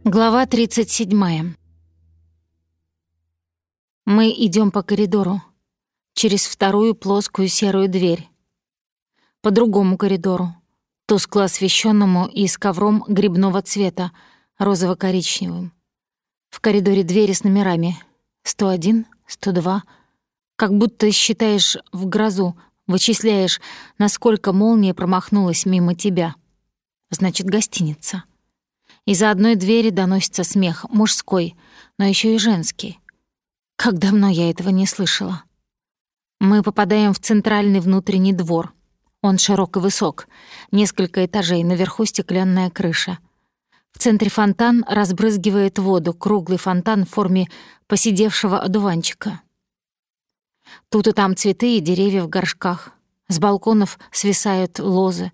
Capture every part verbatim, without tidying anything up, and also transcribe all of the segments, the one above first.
Глава тридцать седьмая. Мы идем по коридору, через вторую плоскую серую дверь. По другому коридору, тускло освещенному и с ковром грибного цвета, розово-коричневым. В коридоре двери с номерами сто один, сто два. Как будто считаешь в грозу, вычисляешь, насколько молния промахнулась мимо тебя. Значит, гостиница. Из-за одной двери доносится смех, мужской, но еще и женский. Как давно я этого не слышала. Мы попадаем в центральный внутренний двор. Он широк и высок, несколько этажей, наверху стеклянная крыша. В центре фонтан разбрызгивает воду, круглый фонтан в форме поседевшего одуванчика. Тут и там цветы и деревья в горшках. С балконов свисают лозы.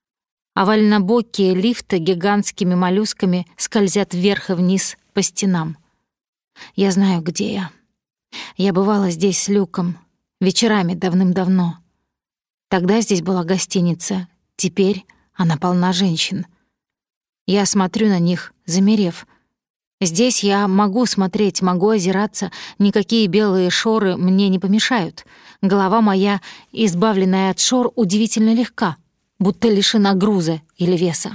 Овальнобокие лифты гигантскими моллюсками скользят вверх и вниз по стенам. Я знаю, где я. Я бывала здесь с Люком, вечерами давным-давно. Тогда здесь была гостиница, теперь она полна женщин. Я смотрю на них, замерев. Здесь я могу смотреть, могу озираться, никакие белые шоры мне не помешают. Голова моя, избавленная от шор, удивительно легка, будто лишена груза или веса.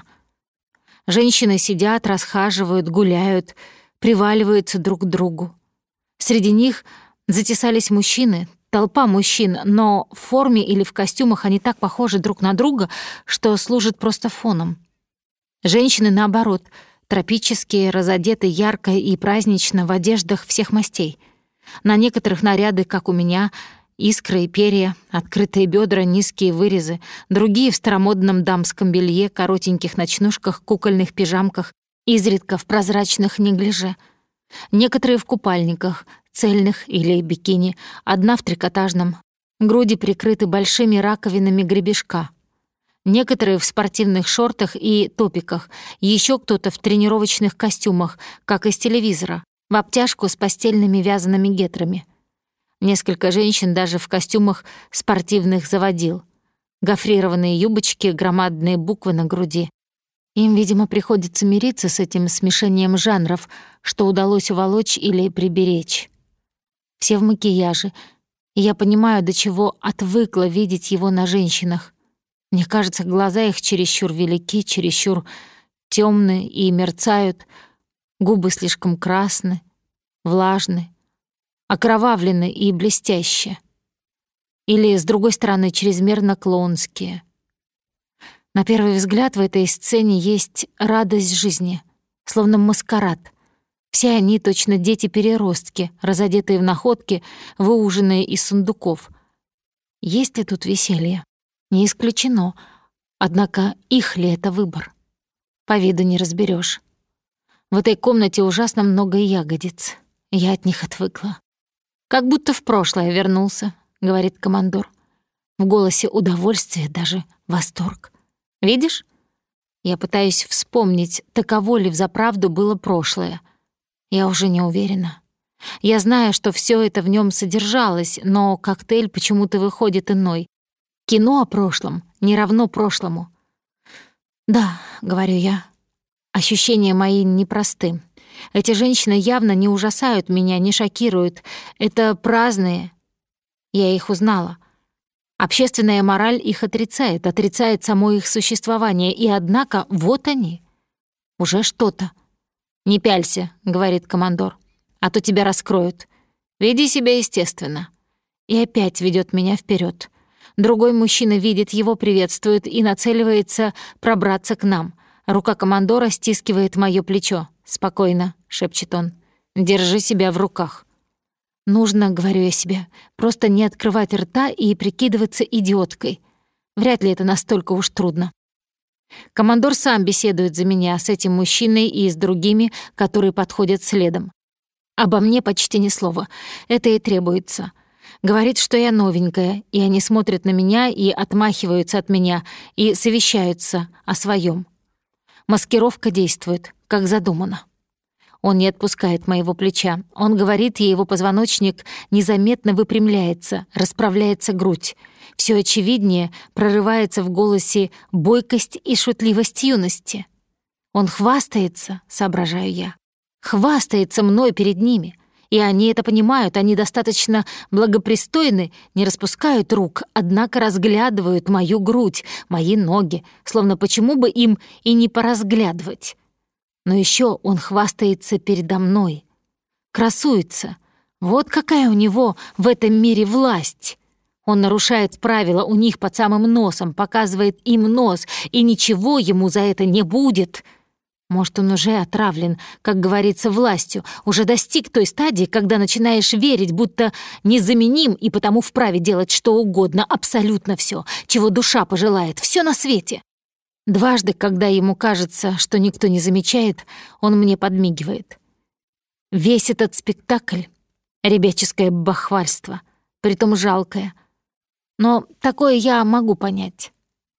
Женщины сидят, расхаживают, гуляют, приваливаются друг к другу. Среди них затесались мужчины, толпа мужчин, но в форме или в костюмах они так похожи друг на друга, что служат просто фоном. Женщины, наоборот, тропические, разодеты ярко и празднично в одеждах всех мастей. На некоторых наряды, как у меня, искры и перья, открытые бедра, низкие вырезы, другие в старомодном дамском белье, коротеньких ночнушках, кукольных пижамках, изредка в прозрачных неглиже. Некоторые в купальниках, цельных или бикини, одна в трикотажном, груди прикрыты большими раковинами гребешка. Некоторые в спортивных шортах и топиках, еще кто-то в тренировочных костюмах, как из телевизора, в обтяжку с постельными вязаными гетрами. Несколько женщин даже в костюмах спортивных заводил. Гофрированные юбочки, громадные буквы на груди. Им, видимо, приходится мириться с этим смешением жанров, что удалось уволочь или приберечь. Все в макияже, и я понимаю, до чего отвыкла видеть его на женщинах. Мне кажется, глаза их чересчур велики, чересчур темные и мерцают, губы слишком красны, влажны, окровавлены и блестящие. Или, с другой стороны, чрезмерно клоунские. На первый взгляд в этой сцене есть радость жизни, словно маскарад. Все они точно дети-переростки, разодетые в находки, выуженные из сундуков. Есть ли тут веселье? Не исключено. Однако их ли это выбор? По виду не разберешь. В этой комнате ужасно много ягодиц. Я от них отвыкла. «Как будто в прошлое вернулся», — говорит командор. В голосе удовольствие, даже восторг. «Видишь?» Я пытаюсь вспомнить, таково ли взаправду было прошлое. Я уже не уверена. Я знаю, что все это в нем содержалось, но коктейль почему-то выходит иной. Кино о прошлом не равно прошлому. «Да», — говорю я, — «ощущения мои непросты. Эти женщины явно не ужасают меня, не шокируют. Это праздные. Я их узнала. Общественная мораль их отрицает, отрицает само их существование. И однако вот они. Уже что-то. «Не пялься», — говорит командор, — «а то тебя раскроют. Веди себя естественно». И опять ведет меня вперед. Другой мужчина видит его, приветствует и нацеливается пробраться к нам. Рука командора стискивает моё плечо. «Спокойно», — шепчет он, — «держи себя в руках». Нужно, говорю я себе, просто не открывать рта и прикидываться идиоткой. Вряд ли это настолько уж трудно. Командор сам беседует за меня с этим мужчиной и с другими, которые подходят следом. Обо мне почти ни слова. Это и требуется. Говорит, что я новенькая, и они смотрят на меня и отмахиваются от меня, и совещаются о своем. Маскировка действует, как задумано. Он не отпускает моего плеча. Он говорит, и его позвоночник незаметно выпрямляется, расправляется грудь. Все очевиднее прорывается в голосе бойкость и шутливость юности. Он хвастается, соображаю я. Хвастается мной перед ними. И они это понимают, они достаточно благопристойны, не распускают рук, однако разглядывают мою грудь, мои ноги, словно почему бы им и не поразглядывать. Но еще он хвастается передо мной. Красуется. Вот какая у него в этом мире власть. Он нарушает правила у них под самым носом, показывает им нос, и ничего ему за это не будет. Может, он уже отравлен, как говорится, властью, уже достиг той стадии, когда начинаешь верить, будто незаменим и потому вправе делать что угодно, абсолютно все, чего душа пожелает, все на свете. Дважды, когда ему кажется, что никто не замечает, он мне подмигивает. Весь этот спектакль — ребяческое бахвальство, притом жалкое. Но такое я могу понять.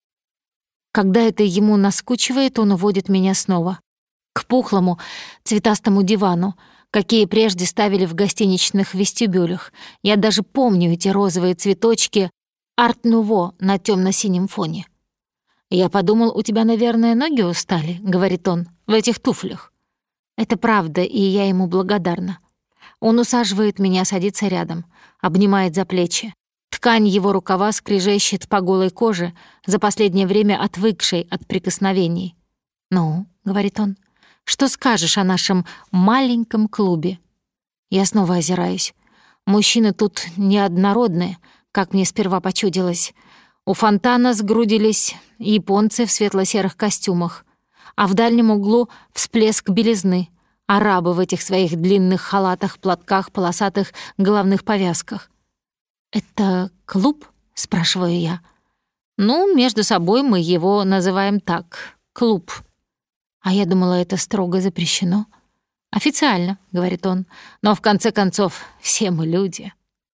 Когда это ему наскучивает, он уводит меня снова к пухлому цветастому дивану, какие прежде ставили в гостиничных вестибюлях. Я даже помню эти розовые цветочки арт-нуво на тёмно-синем фоне. «Я подумал, у тебя, наверное, ноги устали», — говорит он, — «в этих туфлях». Это правда, и я ему благодарна. Он усаживает меня, садится рядом, обнимает за плечи. Ткань его рукава скрежещет по голой коже, за последнее время отвыкшей от прикосновений. «Ну», — говорит он, — «что скажешь о нашем маленьком клубе?» Я снова озираюсь. Мужчины тут неоднородные, как мне сперва почудилось. У фонтана сгрудились японцы в светло-серых костюмах, а в дальнем углу всплеск белизны, арабы в этих своих длинных халатах, платках, полосатых головных повязках. «Это клуб?» — спрашиваю я. «Ну, между собой мы его называем так — клуб». А я думала, это строго запрещено. «Официально», — говорит он, — «но в конце концов все мы люди».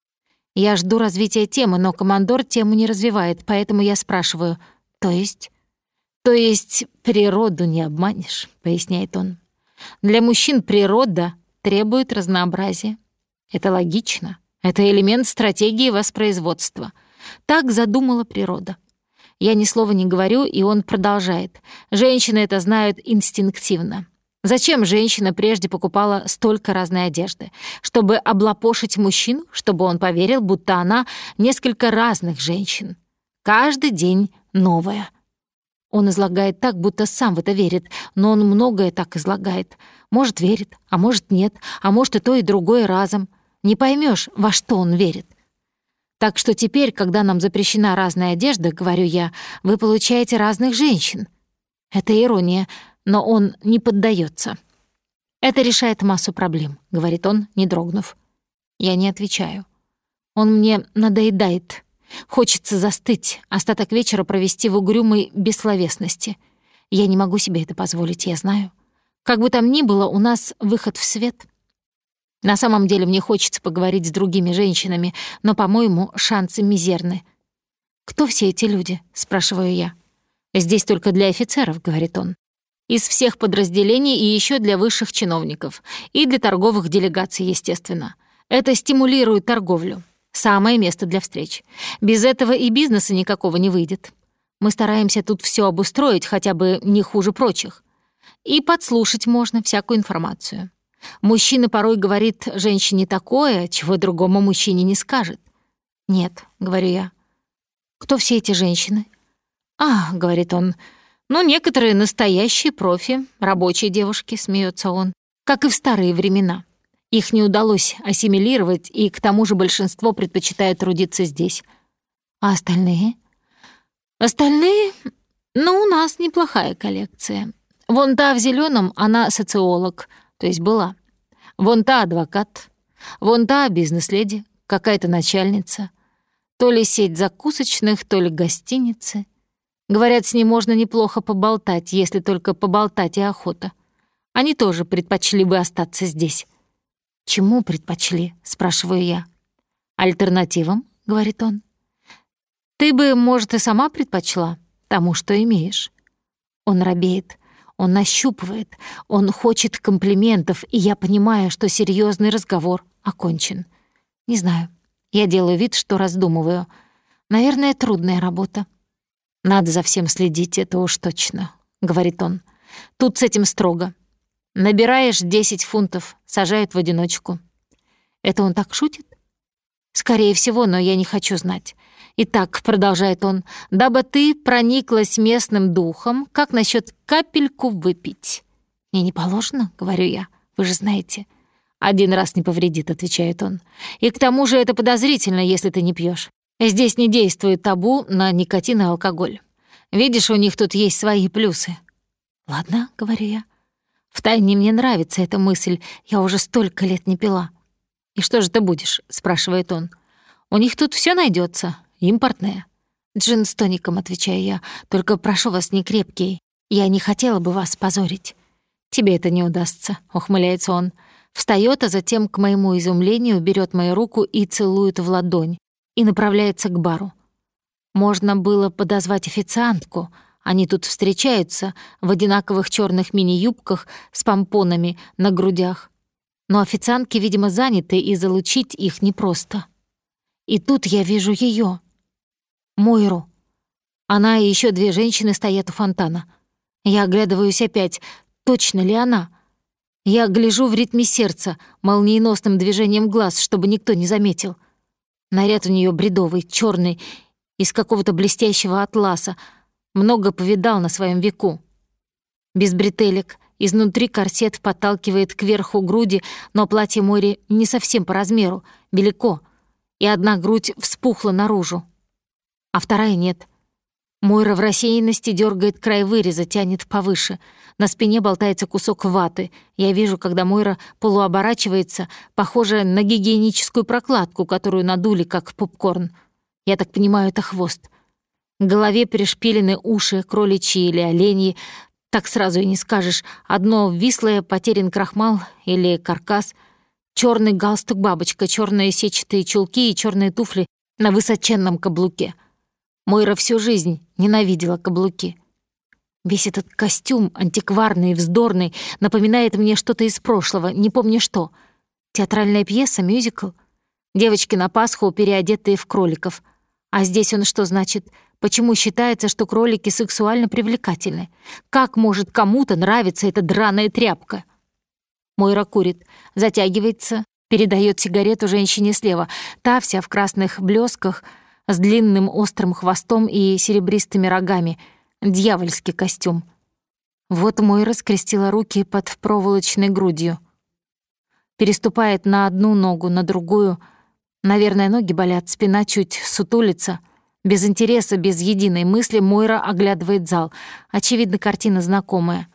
Я жду развития темы, но командор тему не развивает, поэтому я спрашиваю, «То есть?» «То есть природу не обманешь», — поясняет он. «Для мужчин природа требует разнообразия. Это логично. Это элемент стратегии воспроизводства. Так задумала природа». Я ни слова не говорю, и он продолжает. Женщины это знают инстинктивно. Зачем женщина прежде покупала столько разной одежды? Чтобы облапошить мужчину, чтобы он поверил, будто она несколько разных женщин. Каждый день новая. Он излагает так, будто сам в это верит, но он многое так излагает. Может, верит, а может, нет, а может, и то, и другое разом. Не поймешь, во что он верит. Так что теперь, когда нам запрещена разная одежда, говорю я, вы получаете разных женщин. Это ирония, но он не поддается. Это решает массу проблем, говорит он, не дрогнув. Я не отвечаю. Он мне надоедает. Хочется застыть, остаток вечера провести в угрюмой бессловесности. Я не могу себе это позволить, я знаю. Как бы там ни было, у нас выход в свет. На самом деле мне хочется поговорить с другими женщинами, но, по-моему, шансы мизерны. «Кто все эти люди?» — спрашиваю я. «Здесь только для офицеров», — говорит он. «Из всех подразделений и еще для высших чиновников. И для торговых делегаций, естественно. Это стимулирует торговлю. Самое место для встреч. Без этого и бизнеса никакого не выйдет. Мы стараемся тут все обустроить, хотя бы не хуже прочих. И подслушать можно всякую информацию. Мужчина порой говорит женщине такое, чего другому мужчине не скажет. «Нет», — говорю я. «Кто все эти женщины?» «А», — говорит он, — «ну, некоторые настоящие профи, рабочие девушки», — смеется он, «как и в старые времена. Их не удалось ассимилировать, и к тому же большинство предпочитает трудиться здесь. А остальные?» «Остальные? Ну, у нас неплохая коллекция. Вон та в зеленом, она социолог, то есть была. Вон та адвокат, вон та бизнес-леди, какая-то начальница. То ли сеть закусочных, то ли гостиницы. Говорят, с ней можно неплохо поболтать, если только поболтать и охота. Они тоже предпочли бы остаться здесь». «Чему предпочли?» — спрашиваю я. «Альтернативам», — говорит он. «Ты бы, может, и сама предпочла тому, что имеешь». Он робеет. Он нащупывает, он хочет комплиментов, и я понимаю, что серьезный разговор окончен. Не знаю, я делаю вид, что раздумываю. Наверное, трудная работа. «Надо за всем следить, это уж точно», — говорит он. Тут с этим строго. Набираешь десять фунтов, сажают в одиночку. Это он так шутит? Скорее всего, но я не хочу знать. Итак, продолжает он, дабы ты прониклась местным духом, как насчет капельку выпить? Мне не положено, говорю я, вы же знаете. Один раз не повредит, отвечает он. И к тому же это подозрительно, если ты не пьешь. Здесь не действует табу на никотин и алкоголь. Видишь, у них тут есть свои плюсы. Ладно, говорю я. Втайне мне нравится эта мысль, я уже столько лет не пила. «И что же ты будешь?» — спрашивает он. «У них тут все найдется, импортное». «Джин с тоником», — отвечаю я, «только прошу вас, не крепкий. Я не хотела бы вас позорить». «Тебе это не удастся», — ухмыляется он. Встаёт, а затем, к моему изумлению, берет мою руку и целует в ладонь и направляется к бару. Можно было подозвать официантку. Они тут встречаются в одинаковых черных мини-юбках с помпонами на грудях. Но официантки, видимо, заняты, и залучить их непросто. И тут я вижу её, Мойру. Она и ещё две женщины стоят у фонтана. Я оглядываюсь опять. Точно ли она? Я гляжу в ритме сердца, молниеносным движением глаз, чтобы никто не заметил. Наряд у неё бредовый, чёрный, из какого-то блестящего атласа. Много повидал на своем веку. Без бретелек, изнутри корсет подталкивает кверху груди, но платье Мойри не совсем по размеру, велико, и одна грудь вспухла наружу, а вторая нет. Мойра в рассеянности дергает край выреза, тянет повыше. На спине болтается кусок ваты. Я вижу, когда Мойра полуоборачивается, похожая на гигиеническую прокладку, которую надули, как попкорн. Я так понимаю, это хвост. К голове пришпилены уши, кроличьи или оленьи. Так сразу и не скажешь. Одно вислое, потерян крахмал или каркас. Черный галстук-бабочка, черные сетчатые чулки и черные туфли на высоченном каблуке. Мойра всю жизнь ненавидела каблуки. Весь этот костюм, антикварный и вздорный, напоминает мне что-то из прошлого, не помню что. Театральная пьеса, мюзикл. Девочки на Пасху, переодетые в кроликов. А здесь он что значит? Почему считается, что кролики сексуально привлекательны? Как может кому-то нравиться эта драная тряпка? Мойра курит, затягивается, передает сигарету женщине слева. Та вся в красных блесках, с длинным острым хвостом и серебристыми рогами. Дьявольский костюм. Вот Мойра скрестила руки под проволочной грудью. Переступает на одну ногу, на другую. Наверное, ноги болят, спина чуть сутулится. Без интереса, без единой мысли Мойра оглядывает зал. Очевидно, картина знакомая.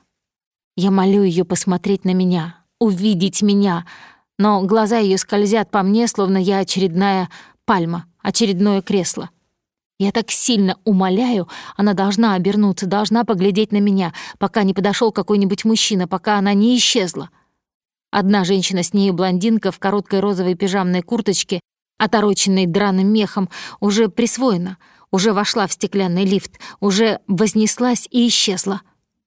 Я молю её посмотреть на меня, увидеть меня, но глаза её скользят по мне, словно я очередная пальма, очередное кресло. Я так сильно умоляю, она должна обернуться, должна поглядеть на меня, пока не подошёл какой-нибудь мужчина, пока она не исчезла. Одна женщина с нею, блондинка в короткой розовой пижамной курточке, отороченной драным мехом, уже присвоена, уже вошла в стеклянный лифт, уже вознеслась и исчезла.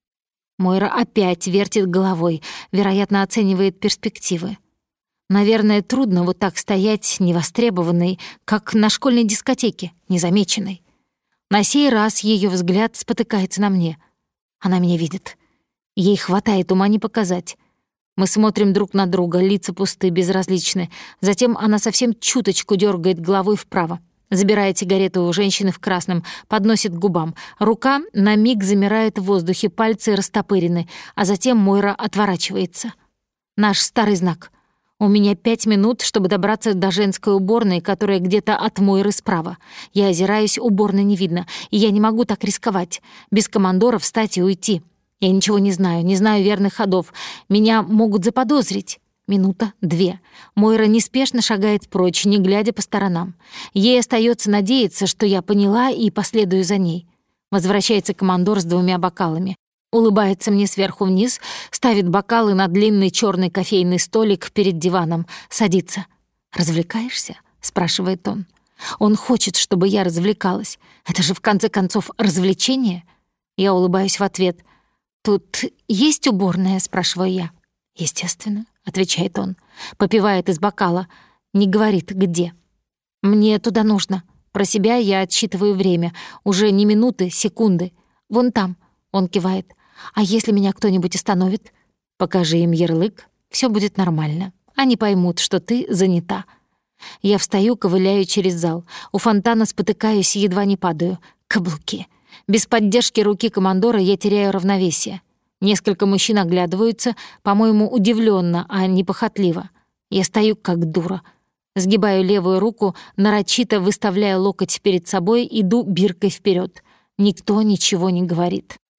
Мойра опять вертит головой, вероятно, оценивает перспективы. Наверное, трудно вот так стоять невостребованной, как на школьной дискотеке, незамеченной. На сей раз её взгляд спотыкается на мне. Она меня видит. Ей хватает ума не показать. Мы смотрим друг на друга, лица пусты, безразличны. Затем она совсем чуточку дёргает головой вправо. Забирает сигарету у женщины в красном, подносит к губам. Рука на миг замирает в воздухе, пальцы растопырены, а затем Мойра отворачивается. Наш старый знак. У меня пять минут, чтобы добраться до женской уборной, которая где-то от Мойры справа. Я озираюсь, уборной не видно, и я не могу так рисковать. Без командора встать и уйти. Я ничего не знаю, не знаю верных ходов. Меня могут заподозрить. Минута, две. Мойра неспешно шагает прочь, не глядя по сторонам. Ей остается надеяться, что я поняла и последую за ней. Возвращается командор с двумя бокалами. Улыбается мне сверху вниз, ставит бокалы на длинный черный кофейный столик перед диваном, садится. «Развлекаешься?» — спрашивает он. Он хочет, чтобы я развлекалась. Это же, в конце концов, развлечение. Я улыбаюсь в ответ. «Тут есть уборная?» — спрашиваю я. «Естественно», — отвечает он. Попивает из бокала. Не говорит, где. «Мне туда нужно». Про себя я отсчитываю время. Уже не минуты, секунды. «Вон там», — он кивает. А если меня кто-нибудь остановит? Покажи им ярлык, все будет нормально. Они поймут, что ты занята. Я встаю, ковыляю через зал. У фонтана спотыкаюсь и едва не падаю. Каблуки. Без поддержки руки командора я теряю равновесие. Несколько мужчин оглядываются, по-моему, удивленно, а не похотливо. Я стою как дура. Сгибаю левую руку, нарочито выставляя локоть перед собой, иду биркой вперед. Никто ничего не говорит.